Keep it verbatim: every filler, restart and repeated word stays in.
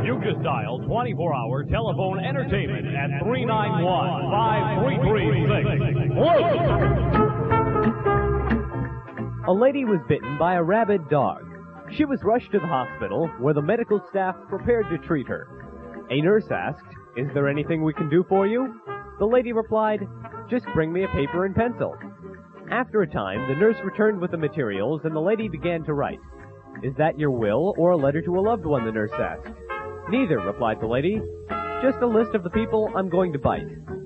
You just dialed twenty-four hour telephone entertainment at three nine one, five three three six. A lady was bitten by a rabid dog. She was rushed to the hospital, where the medical staff prepared to treat her. A nurse asked, "Is there anything we can do for you?" The lady replied, "Just bring me a paper and pencil." After a time, the nurse returned with the materials, and the lady began to write. "Is that your will, or a letter to a loved one?" the nurse asked. "Neither," replied the lady. "Just a list of the people I'm going to bite."